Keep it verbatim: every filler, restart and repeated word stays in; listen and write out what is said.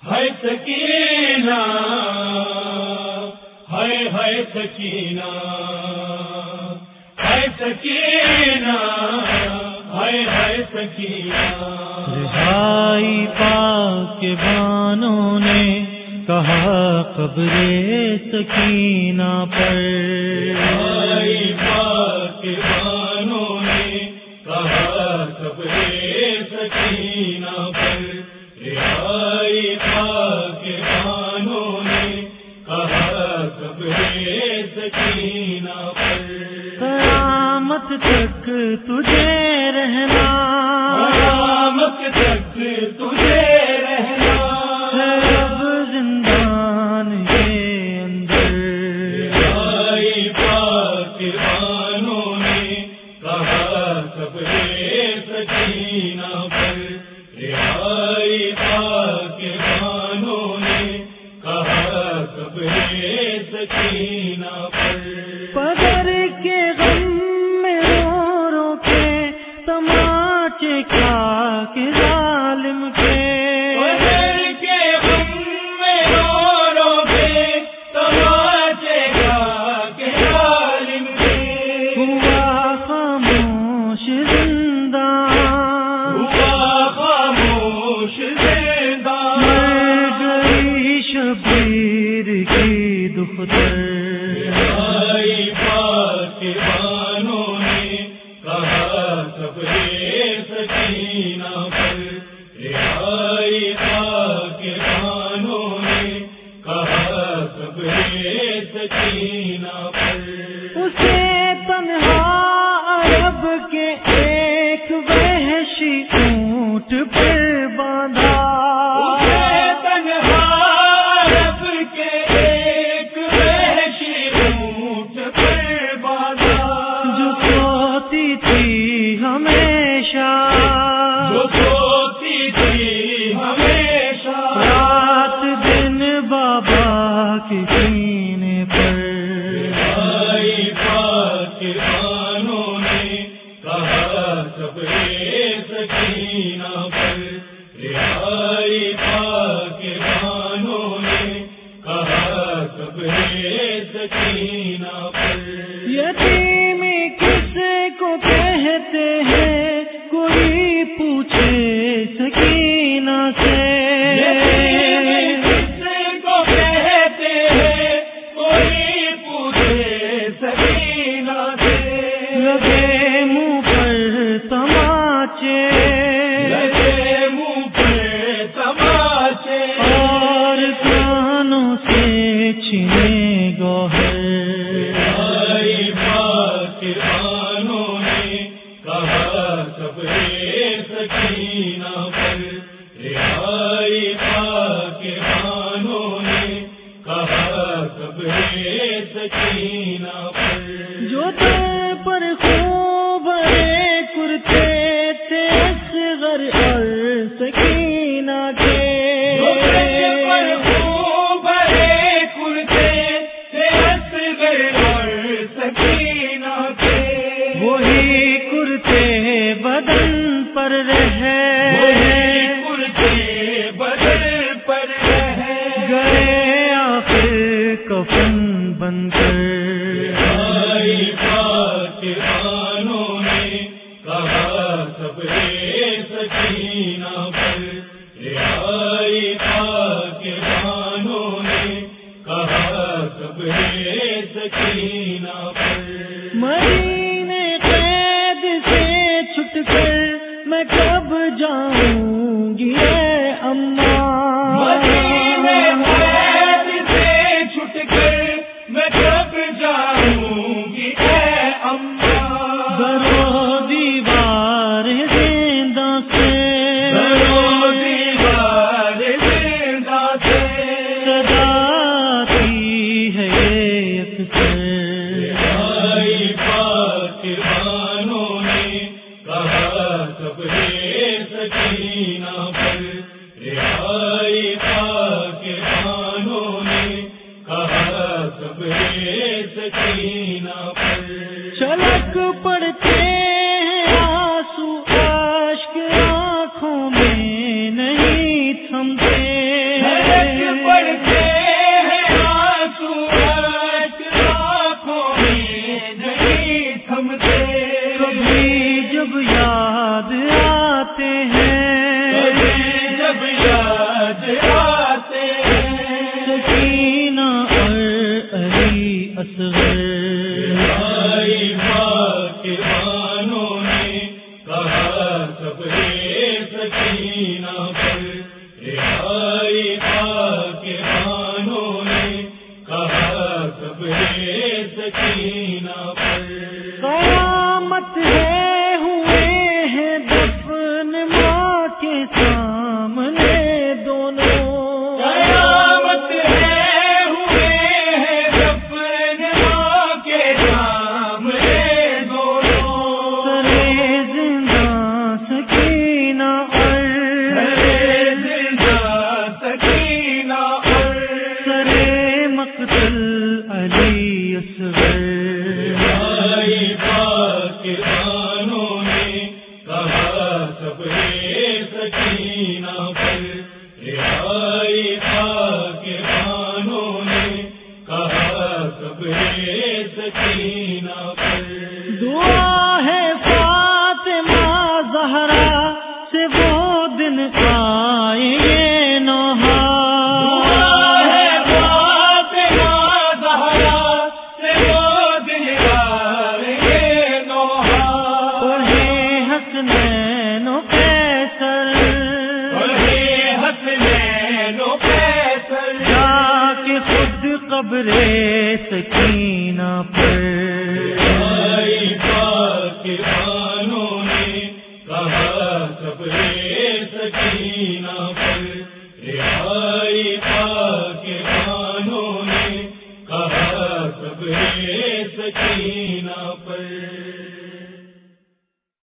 ہے سکینہ ہے ہے سکینہ ہے سکینہ ہے ہے سکینہ رہائی پا کے بانوں نے کہا قبر سکینہ پر، رہائی پا کے بانوں نے کہا قبر سکینہ پر، رہائی پا کے بانوں نے کہا قبر سکینہ پر، قیامت تک تجھے رہنا، قیامت تک تجھے رہنا، اب زندان کے اندر، رہائی پا کے بانوں نے کہا قبر سکینہ پر، رہائی پا کے بانوں نے کہا قبر سکینہ پر، پدر کے غم میں رو رو کے تماچے کھا کے ظالم کے، پدر کے غم میں رو رو کے تماچے کھا کے ظالم کے، ہوا خاموش زندہ، ہوا خاموش زندہ، مر گئی شبیر کی دختر، رہائی پا کے بانوں نے کہا قبر سکینہ پر، رہائی پا کے بانوں نے کہا قبر سکینہ پر، اسے تنہا عرب کے ایک وحشی اونٹ پر باندھا، اسے تنہا عرب کے ایک وحشی اونٹ پر باندھا، جو سوتی تھی ہمیشہ، جو سوتی تھی ہمیشہ، رات دن بابا کے سینے پر، رہائی پا کے بانوں نے کہا قبر سکینہ پر، رہائی پا کے بانوں نے کہا قبر سکینہ پر، یتیمی کس کو کہتے ہیں کوئی پوچھے سکینہ سے، کس کو کہتے ہیں کوئی پوچھے سکینہ سے، لگے منہ پر تماچے، لگے منہ پہ تماچے، اور کانوں سے چھینے گوہر، رہائی پا کے بانوں نے کہا قبر سکینہ پر، رہائی پا کے بانوں نے کہا قبر سکینہ پر، جو در پر خوب بڑے کرتے تھے اصغر اور سکینہ کے، پر خوب بڑے کرتے تھے اصغر اور سکینہ کے، وہی کرتے بدن پر رہے، وہی کرتے بدن پر رہے، گئے آخر کفن بن کر، رہائی پا کے بانوں نے کہا قبر سکینہ پر، رہائی پا کے بانوں نے کہا قبر سکینہ پر، مدینے قید سے چھٹ کر میں کب جاؤں گی اے اماں، مدینے قید سے چھٹ کر میں کب جاؤں گی اے اماں، درو دیوار زندہ سے، درو دیوار زندہ سے، صدا آتی ہے یہ اکثر، رہائی پا کے بانوں نے کہا قبر سکینہ پر، رہائی رہائی پا کے بانوں نے کہا صبر سکینہ پر قیامت ہے ہوئے ہیں دفن ماں کے سامنے دونوں قیامت ہے ہوئے ہیں دفن ماں کے سامنے دونوں سرے زندہ سکینہ اور زندہ سکینہ اور سرے مقتل علی اصغر رہائی پا کے بانوں نے کہا صبر سکینہ پر رہائی پا کے بانوں نے کہا صبر سکینہ پر دعا ہے فاطمہ زہرا سے وہ دن آئیں گے نوحہ دعا ہے فاطمہ زہرا سے وہ دن آئیں گے نوحہ پڑھے حسنین و قیصر پڑھے حسنین و قیصر جا کے خود قبر سکینہ پر رہائی پا کے بانوں نے کہا صبر سکینہ پر رہائی پا کے بانوں نے کہا صبر سکینہ پر